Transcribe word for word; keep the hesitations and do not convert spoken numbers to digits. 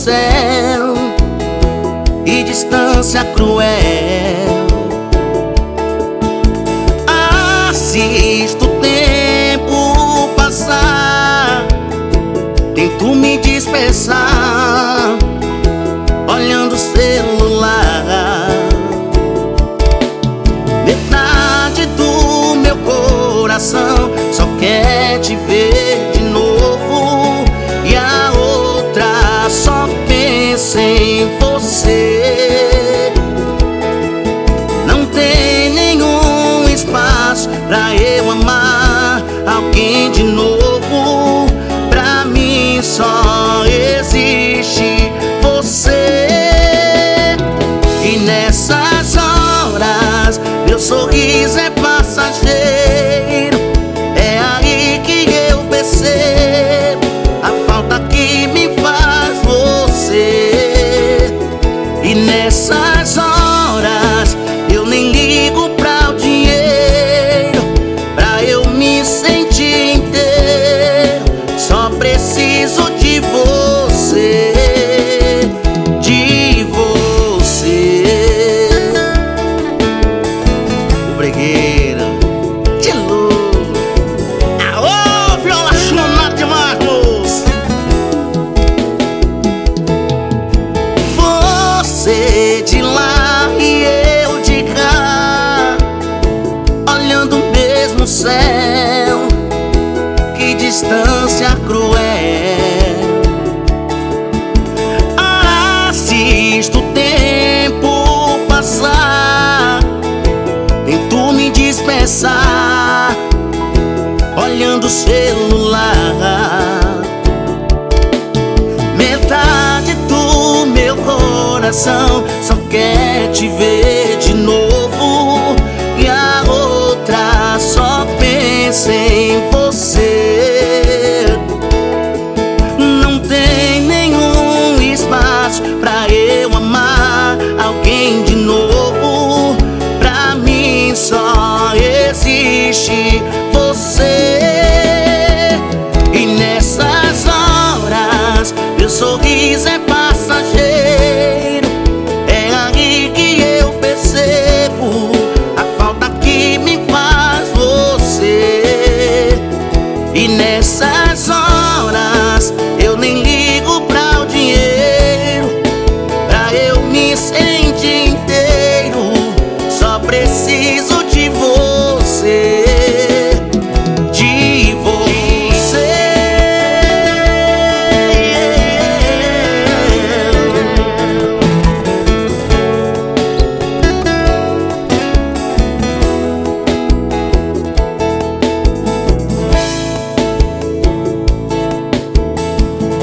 céu, que distância cruel. Assisto o tempo passar, tento me dispersar, olhando o celular. Metade do meu coração só quer te ver de novo, e a outra só pensa em você. Não tem nenhum espaço pra eu amar alguém de novo. Pra mim só existe você. E nessas horas meu sorriso é passageiro. É aí que eu percebo a falta que me faz você. E nessas horas eu nem ligo pra o dinheiro, pra eu me sentir inteiro. Só preciso de você, de você. O bregueiro de luz. Aô, viola chonada de Marcos. Você de lá e eu de cá, olhando o mesmo céu, que distância cruel. Assisto o tempo passar, tento me dispersar, olhando o celular. Metade do meu coração só quer te ver